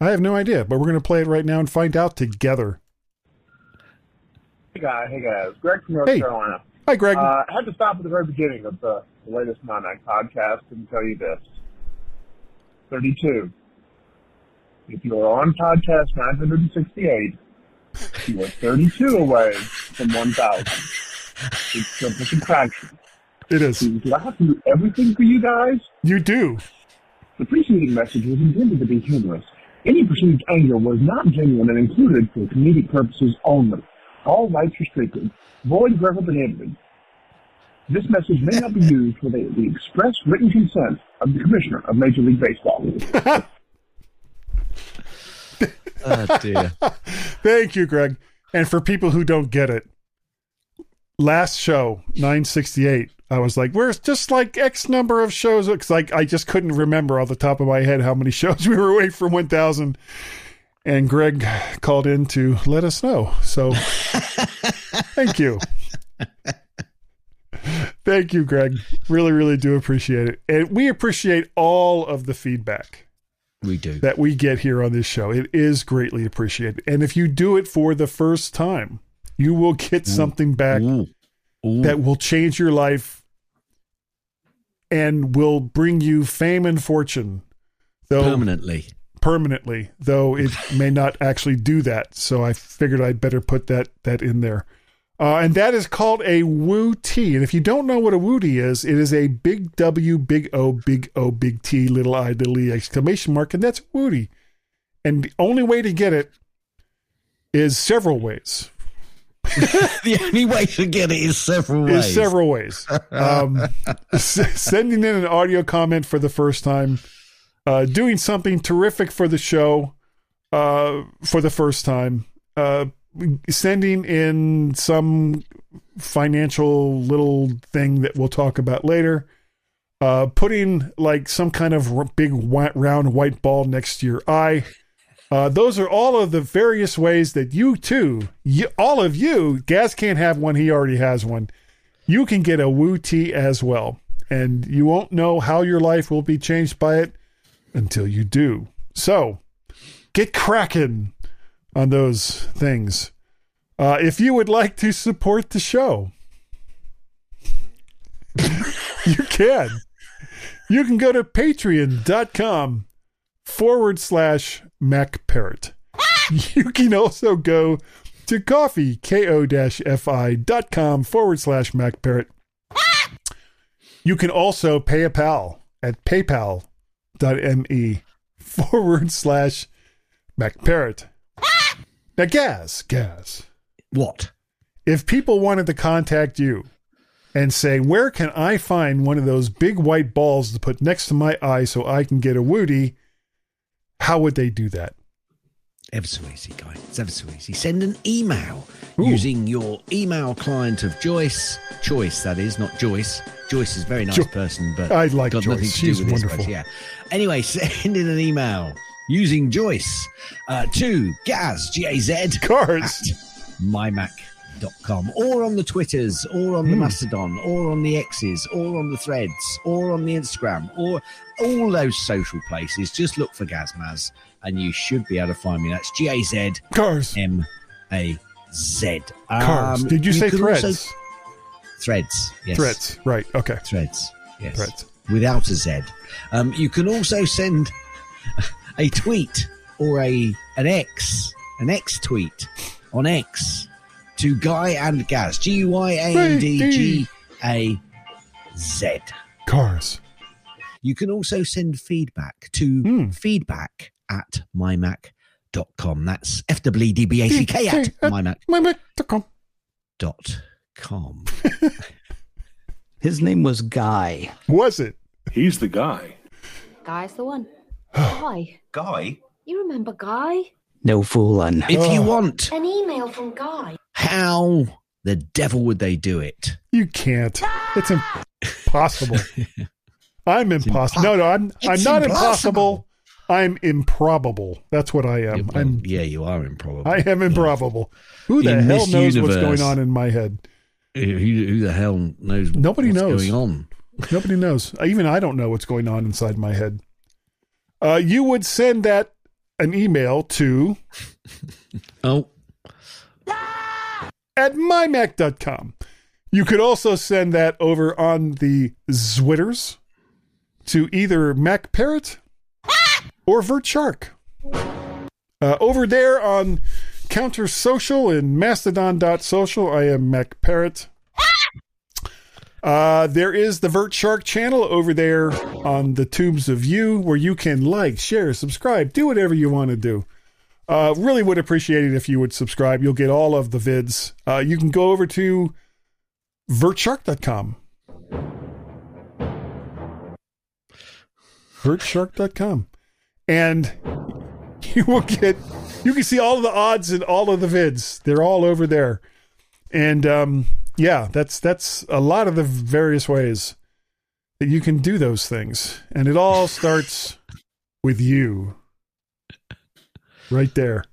I have no idea, but we're going to play it right now and find out together. Hey guys, hey guys, Greg from North Hey. Carolina. Hi, Greg. Uh, I had to stop at the very beginning of the, the latest MyMac podcast and tell you this. thirty-two. If you are on podcast nine hundred sixty-eight, you are thirty-two away from one thousand. It's simple subtraction. It is. Do I have to do everything for you guys? You do. The preceding message was intended to be humorous. Any perceived anger was not genuine and included for comedic purposes only. All rights restricted. Void wherever prohibited. This message may not be used with the, the express written consent of the Commissioner of Major League Baseball. Oh, dear. Thank you, Greg. And for people who don't get it, last show, nine sixty-eight, I was like, we're just like X number of shows. It's like I just couldn't remember off the top of my head how many shows we were away from one thousand. And Greg called in to let us know. So thank you. Thank you, Greg. Really, really do appreciate it. And we appreciate all of the feedback We do. that we get here on this show. It is greatly appreciated. And if you do it for the first time, you will get something back Ooh. Ooh. that will change your life and will bring you fame and fortune. Though Permanently. permanently, though it may not actually do that. So I figured I'd better put that that in there. Uh, and that is called a Woo T. And if you don't know what a Woo T is, it is a big W, big O, big O, big T, little I, little E, exclamation mark, and that's Woo T. And the only way to get it is several ways. The only way to get it is several ways. Is several ways. Um, s- sending in an audio comment for the first time, uh, doing something terrific for the show uh, for the first time, uh, sending in some financial little thing that we'll talk about later, uh, putting like some kind of r- big white, round white ball next to your eye. Uh, those are all of the various ways that you too, you, all of you, Gaz can't have one, he already has one. You can get a Woo T as well. And you won't know how your life will be changed by it until you do. So, get cracking on those things. Uh, if you would like to support the show, you can. You can go to patreon.com forward slash MacParrot. You can also go to coffee, ko-fi dot com forward slash MacParrot. You can also pay a pal at paypal.me forward slash MacParrot. Now, Gaz, Gaz. What? If people wanted to contact you and say, where can I find one of those big white balls to put next to my eye so I can get a Woody, how would they do that? Ever so easy, guy. It's ever so easy. Send an email Ooh. using your email client of Joyce. Choice, that is, not Joyce. Joyce is a very nice Jo- person, but I like got Joyce. nothing to She's do with wonderful. this. But yeah. Anyway, send in an email using Joyce uh, to Gaz, G A Z, Cars. at my mac dot com, or on the Twitters, or on the Mm. Mastodon, or on the X's, or on the Threads, or on the Instagram, or all those social places. Just look for Gazmaz, and you should be able to find me. That's G A Z Cars. M A Z. Cars. Um, Did you say can threads? also- Threads. Yes. Threads. Right. Okay. Threads. Yes. Threads. Without a Z. Um, you can also send a tweet or a an X, an X tweet on X to Guy and Gaz. G U I A N D G A Z. Cars. You can also send feedback to Hmm. feedback at my mac dot com. That's F W E D B A C K at my mac My Mac dot com. dot com. His name was Guy. Was it? He's the guy. Guy's the one. Guy. Guy? You remember Guy? No foolin'. If you Oh. want, An email from Guy. how the devil would they do it? You can't. It's impossible. I'm impossible. No, no, I'm I'm It's not impossible. impossible. I'm improbable. That's what I am. Well, I'm yeah, you are improbable. I am improbable. Who the In hell this knows what's universe- going on in my head? Who, who the hell knows Nobody what's knows. going on? Nobody knows. Even I don't know what's going on inside my head. Uh, you would send that an email to oh at my mac dot com. You could also send that over on the Zwitters to either MacParrot or VertShark. Uh, over there on Counter Social and Mastodon dot social, I am MacParrot. Uh, there is the VertShark channel over there on the Tubes of You, where you can like, share, subscribe, do whatever you want to do. Uh, really would appreciate it if you would subscribe. You'll get all of the vids. Uh, you can go over to Vert Shark dot com. Vert Shark dot com. And you will get, you can see all of the odds and all of the vids. They're all over there. And, um, yeah, that's, that's a lot of the various ways that you can do those things. And it all starts with you. Right there.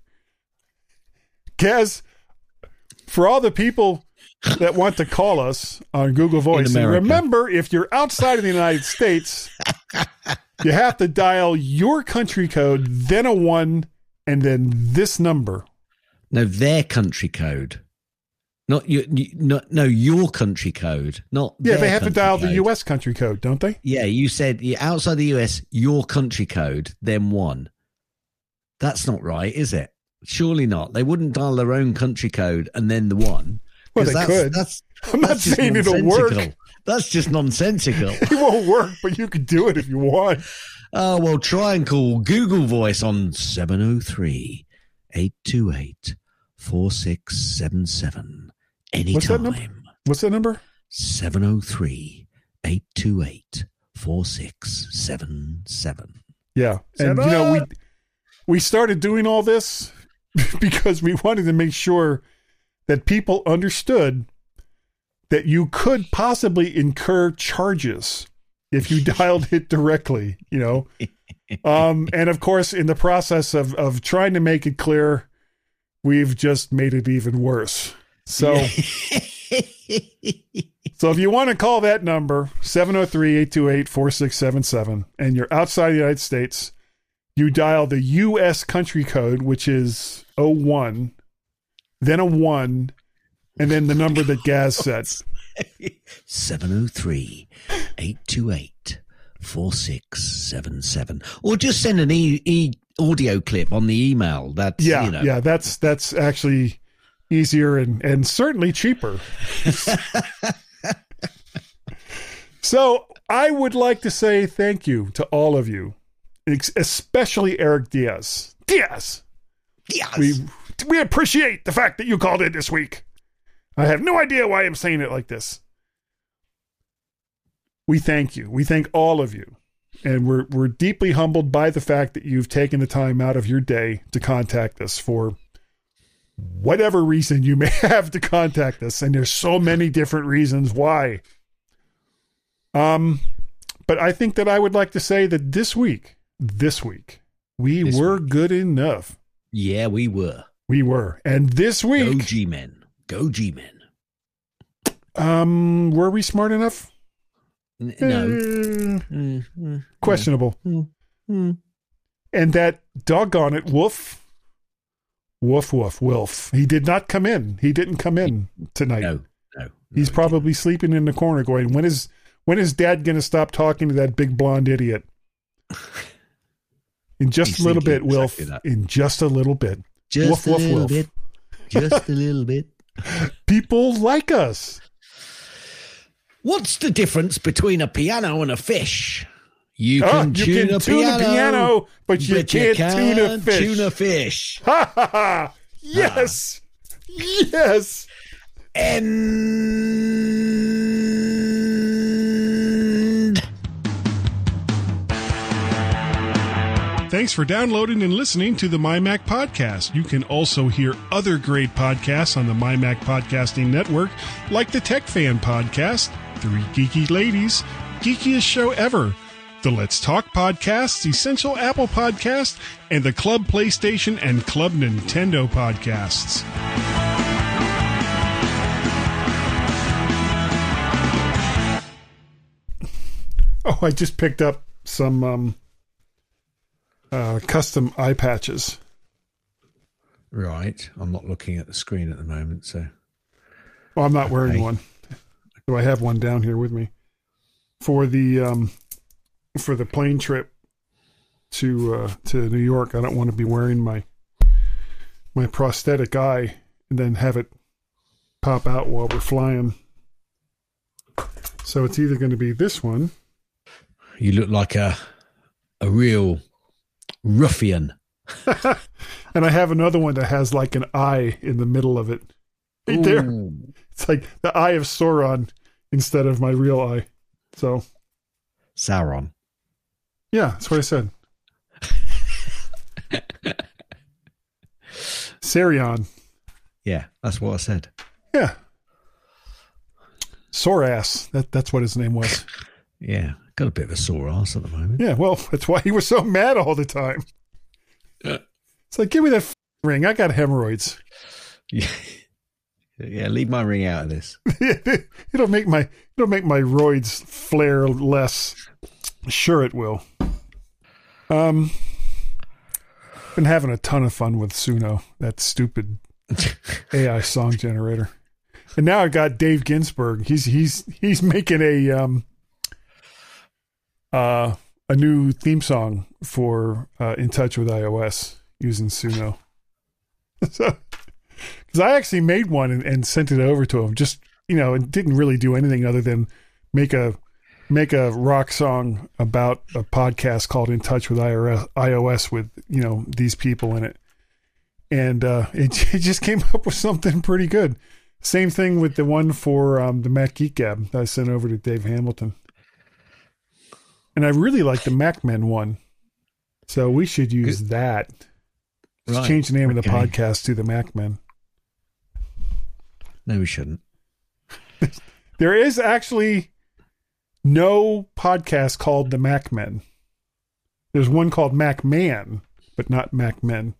Kaz, for all the people that want to call us on Google Voice, and remember, if you're outside of the United States, you have to dial your country code, then a one, and then this number. No, their country code. Not you, you no, no, your country code. Not Yeah, their they have to dial code. the U S country code, don't they? Yeah, you said yeah, outside the U S, your country code, then one. That's not right, is it? Surely not. They wouldn't dial their own country code and then the one. Well, they that's, could. That's, I'm not that's just saying it'll work. That's just nonsensical. It won't work, but you can do it if you want. Oh, well, try and call Google Voice on seven oh three, eight two eight, four six seven seven anytime. What's that number? What's that number? seven oh three, eight two eight, four six seven seven. Yeah. And, Seven. you know, we we started doing all this because we wanted to make sure that people understood that you could possibly incur charges if you dialed it directly, you know. Um, and, of course, in the process of, of trying to make it clear, we've just made it even worse. So, so if you want to call that number, seven oh three, eight two eight, four six seven seven, and you're outside the United States, you dial the U S country code, which is oh one, then a one, and then the number that Gaz said. seven oh three, eight two eight, four six seven seven. Or just send an e, e audio clip on the email. That's, yeah, you know. Yeah, that's that's actually easier and, and certainly cheaper. So I would like to say thank you to all of you, especially Eric Diaz. Diaz! Diaz! We, we appreciate the fact that you called in this week. I have no idea why I'm saying it like this. We thank you. We thank all of you. And we're we're deeply humbled by the fact that you've taken the time out of your day to contact us for whatever reason you may have to contact us. And there's so many different reasons why. Um, but I think that I would like to say that this week, this week, we This were week. good enough. Yeah, we were. We were. And this Go week, G-Men. Go G-Men. um, were we smart enough? N- no. Eh, Mm, mm, questionable. mm, mm. And that doggone it, Wolf, Woof, woof, Wilf. He did not come in. He didn't come in tonight. No, no. He's no, probably sleeping in the corner going, when is when is Dad going to stop talking to that big blonde idiot? In just He's a little bit, thinking Wilf. exactly In just a little bit. Just Woof, a woof, little woof. bit. Just a little bit. People like us. What's the difference between a piano and a fish? You Ah, can you tune, can a, tune piano, a piano, but you can't tune a fish. Tune a fish. Ha ha ha! Yes! Yes! And Thanks for downloading and listening to the MyMac Podcast. You can also hear other great podcasts on the MyMac Podcasting Network, like the Tech Fan Podcast, Three Geeky Ladies, Geekiest Show Ever, the Let's Talk Podcasts, Essential Apple Podcast, and the Club PlayStation and Club Nintendo Podcasts. Oh, I just picked up some um, uh, custom eye patches. Right. I'm not looking at the screen at the moment, so. Well, I'm not wearing Okay. one. So I have one down here with me for the um, for the plane trip to uh, to New York. I don't want to be wearing my my prosthetic eye and then have it pop out while we're flying. So it's either going to be this one. You look like a a real ruffian. And I have another one that has like an eye in the middle of it. Right there. Ooh. It's like the eye of Sauron instead of my real eye. So, Sauron. yeah, that's what I said. Sarion. Yeah, that's what I said. Yeah. Sorass. That, that's what his name was. Yeah, got a bit of a sore ass at the moment. Yeah, well, that's why he was so mad all the time. It's like, give me that f- ring. I got hemorrhoids. Yeah. Yeah, leave my ring out of this. it'll make my it'll make my roids flare less. Sure, it will. Um, been having a ton of fun with Suno, that stupid A I song generator, and now I got Dave Ginsburg. He's he's he's making a um uh a new theme song for uh, In Touch with iOS using Suno. So. Because I actually made one and, and sent it over to him. Just, you know, and didn't really do anything other than make a make a rock song about a podcast called In Touch with iOS with, you know, these people in it. And uh, it, it just came up with something pretty good. Same thing with the one for um, the Mac Geek Gab that I sent over to Dave Hamilton. And I really like the MacMen one. So we should use good. that. Let's Right. change the name Okay. of the podcast to the MacMen. No, we shouldn't. There is actually no podcast called the MacMen. There's one called MacMan, but not MacMen.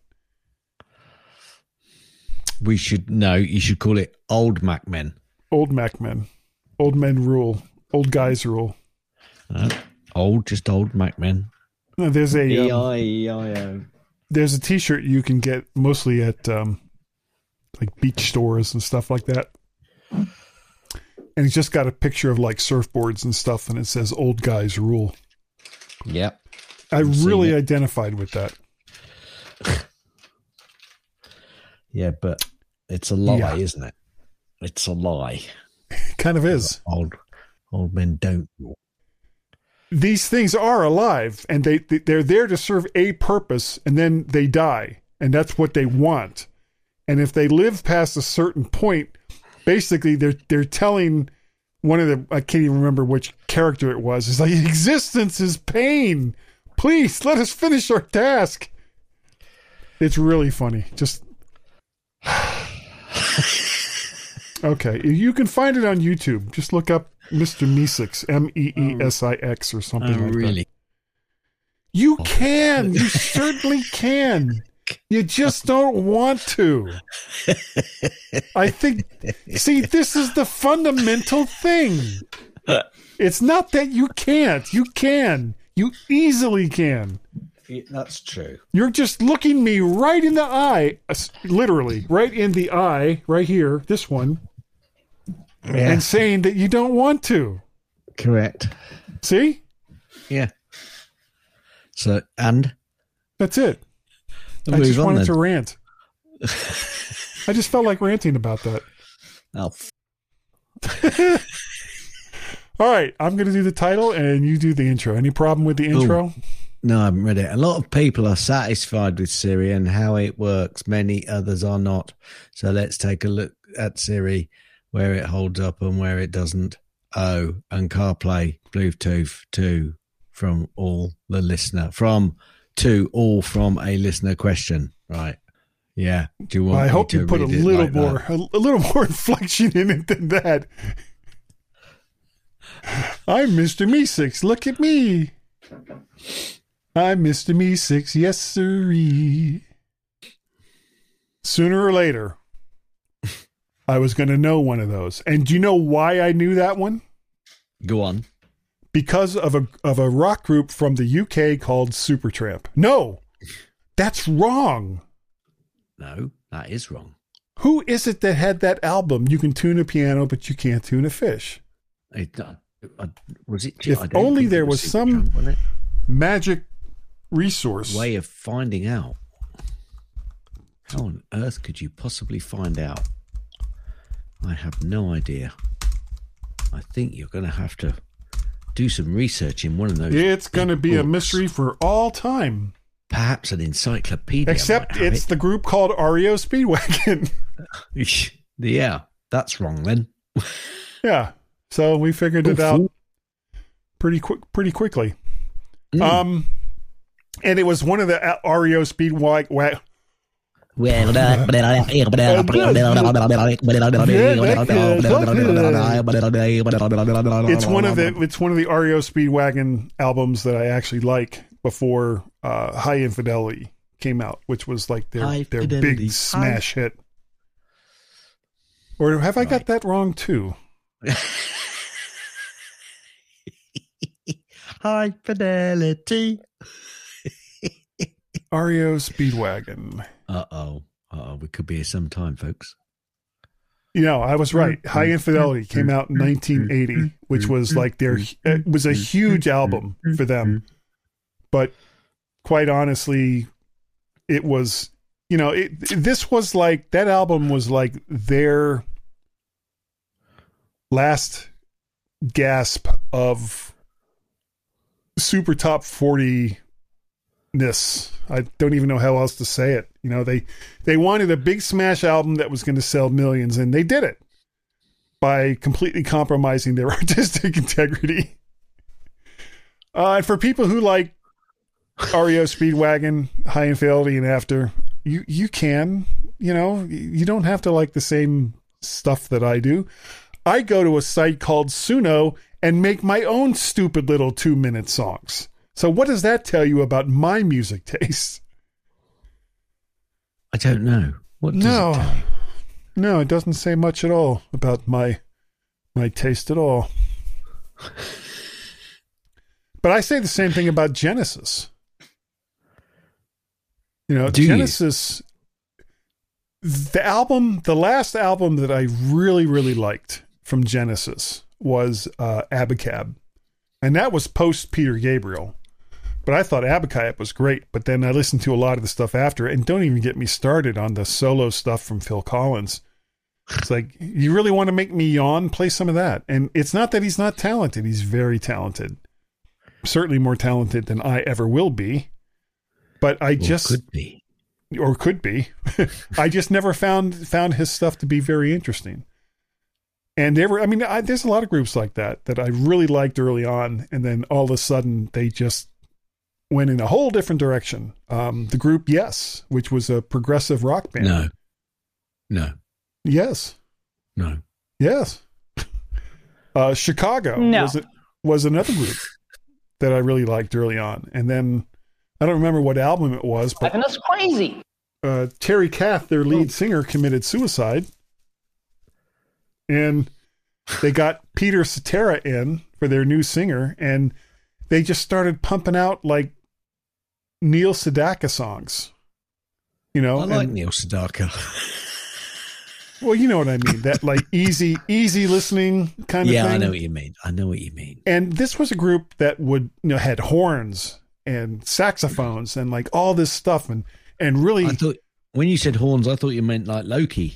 We should, no, you should call it Old Mac Men. Old MacMen. Old men rule. Old guys rule. Uh, old, just old Mac Men. No, there's a E um, I E I O. there's a T-shirt you can get mostly at um, like beach stores and stuff like that. And it's just got a picture of like surfboards and stuff, and it says "Old guys rule." Yep. I I've seen really it. identified with that. Yeah, but it's a lie, Yeah. isn't it? It's a lie. It kind of is. Old, old men don't. These things are alive, and they they're there to serve a purpose, and then they die, and that's what they want. And if they live past a certain point, basically they're they're telling one of the I can't even remember which character it was. It's like existence is pain. Please let us finish our task. It's really funny. Just okay, you can find it on YouTube. Just look up Mister Meesix, M E E S I X or something Oh, like really? that. You can. You certainly can. You just don't want to. I think, see, this is the fundamental thing. It's not that you can't. You can. You easily can. Yeah, that's true. You're just looking me right in the eye, uh, literally, right in the eye, right here, this one, Yeah. and saying that you don't want to. Correct. See? Yeah. So, and? That's it. We'll I move just on wanted then. to rant. I just felt like ranting about that. Oh, f- All right, I'm going to do the title and you do the intro. Any problem with the intro? no, I haven't read it. A lot of people are satisfied with Siri and how it works. Many others are not. So let's take a look at Siri, where it holds up and where it doesn't. Oh, and CarPlay, Bluetooth too, from all the listener, from to all from a listener question. Right. Yeah. Do you want I me hope to you put a read it little like more, that? a, a little more inflection in it than that. I'm Mister Meesix. Look at me. I'm Mister Meesix. Yes, sirree. Sooner or later, I was going to know one of those. And do you know why I knew that one? Go on. because of a of a rock group from the U K called Supertramp. No, that's wrong. No, that is wrong. Who is it that had that album? You can tune a piano, but you can't tune a fish. It, uh, uh, was it? If I don't only think there it was Supertramp, some wasn't it? magic resource. Way of finding out. How on earth could you possibly find out? I have no idea. I think you're going to have to do some research in one of those. It's going to be books. a mystery for all time. Perhaps an encyclopedia. Except might have it's it. the group called R E O Speedwagon. Yeah, that's wrong then. Yeah. So we figured it Oh, out fool. pretty quick, pretty quickly. Mm. Um, and it was one of the R E O Speedwagon. Wa- It's one of the it's one of the R E O Speedwagon albums that I actually like before uh, High Infidelity came out, which was like their High their Fidelity. big smash hit. Or have I got that wrong too? High Fidelity. R E O Speedwagon. Uh oh. Uh oh. We could be here sometime, folks. You know, I was right. High Infidelity came out in nineteen eighty, which was like their it was a huge album for them. But quite honestly, it was, you know, it, this was like that album was like their last gasp of super top forty ness. I don't even know how else to say it. You know, they they wanted a big smash album that was going to sell millions, and they did it by completely compromising their artistic integrity. Uh, and for people who like R E O Speedwagon, High Infidelity, and After, you you can, you know, you don't have to like the same stuff that I do. I go to a site called Suno and make my own stupid little two minute songs. So what does that tell you about my music taste? I don't know. What does No. it tell you? No, it doesn't say much at all about my my taste at all. But I say the same thing about Genesis. You know, Do you? Genesis, the album, the last album that I really, really liked from Genesis was uh, Abacab. And that was post Peter Gabriel. But I thought Abacab was great. But then I listened to a lot of the stuff after it. And don't even get me started on the solo stuff from Phil Collins. It's like, you really want to make me yawn? Play some of that. And it's not that he's not talented. He's very talented. Certainly more talented than I ever will be. But I Or just... could be. Or could be. I just never found found his stuff to be very interesting. And there were, I mean, I, there's a lot of groups like that that I really liked early on, and then all of a sudden they just went in a whole different direction. Um, the group Yes, which was a progressive rock band. No. No. Yes. No. Yes. Uh, Chicago No. was it was another group that I really liked early on, and then I don't remember what album it was, but And that's crazy. uh, Terry Kath, their lead singer, committed suicide. And they got Peter Cetera in for their new singer, and they just started pumping out like Neil Sedaka songs. You know, I like and- Neil Sedaka. well, you know what I mean. That like easy, easy listening kind of Yeah, thing. I know what you mean. I know what you mean. And this was a group that would, you know, had horns and saxophones and like all this stuff, and and really, I thought when you said horns, I thought you meant like Loki.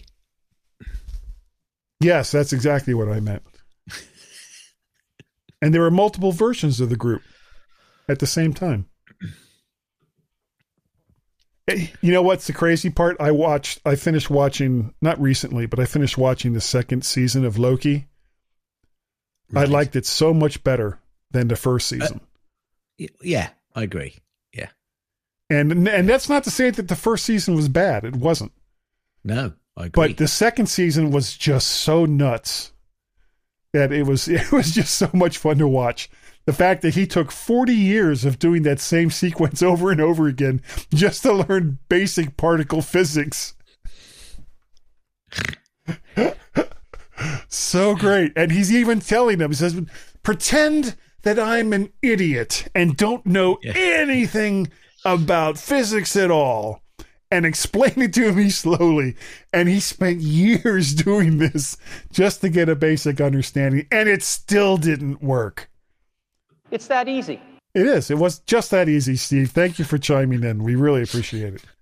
yes, that's exactly what I meant. And there were multiple versions of the group at the same time. Eh, You know what's the crazy part? I watched, I finished watching, not recently, but I finished watching the second season of Loki. I Right. liked it so much better than the first season. Y- Yeah, I agree. Yeah. and and that's not to say that the first season was bad. It wasn't. No, I agree. But the second season was just so nuts that it was it was just so much fun to watch. The fact that he took forty years of doing that same sequence over and over again just to learn basic particle physics. So great. And he's even telling them, he says, pretend that I'm an idiot and don't know Yeah. anything about physics at all and explain it to me slowly. And he spent years doing this just to get a basic understanding, and it still didn't work. It's that easy. It is. It was just that easy, Steve. Thank you for chiming in. We really appreciate it.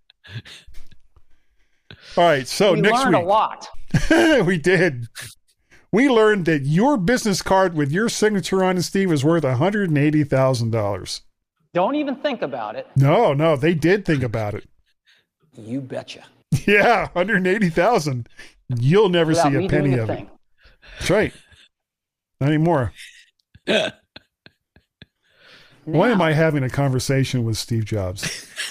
All right, so we next learned week. a lot. We did. We learned that your business card with your signature on it, Steve, is worth one hundred eighty thousand dollars. Don't even think about it. No, no, they did think about it. You betcha. Yeah, one hundred eighty thousand dollars. You'll never Without see a me penny doing a of it. thing. That's right. Not anymore. Why am I having a conversation with Steve Jobs?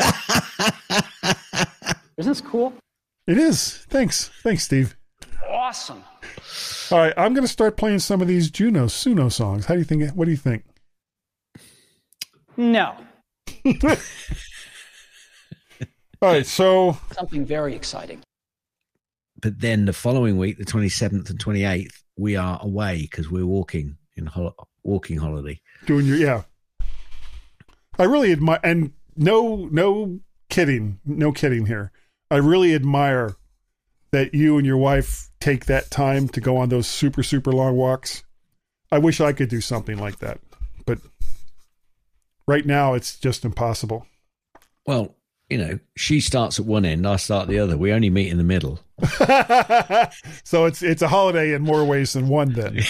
Isn't this cool? It is. Thanks. Thanks, Steve. Awesome. All right, I'm going to start playing some of these Juno Suno songs. How do you think? What do you think? No. All right, so Something very exciting. But then the following week, the twenty-seventh and twenty-eighth, we are away because we're walking in hol- walking holiday. doing your yeah. I really admire, and no, no kidding, no kidding here. I really admire that you and your wife take that time to go on those super, super long walks. I wish I could do something like that, but right now it's just impossible. Well, you know, she starts at one end, I start at the other. We only meet in the middle. So it's it's a holiday in more ways than one. Then,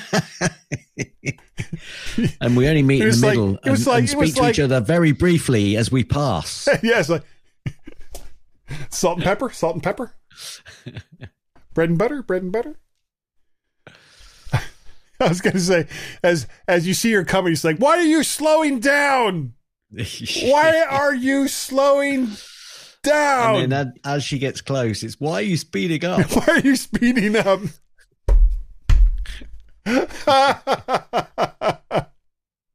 and we only meet It in was the like- middle it was and, like- and it was speak to like- each other very briefly as we pass. yeah, it's like salt and pepper, salt and pepper, bread and butter, bread and butter. I was going to say, as as you see her coming, it's like, why are you slowing down? Why are you slowing down? And then as she gets close, it's, why are you speeding up? Why are you speeding up?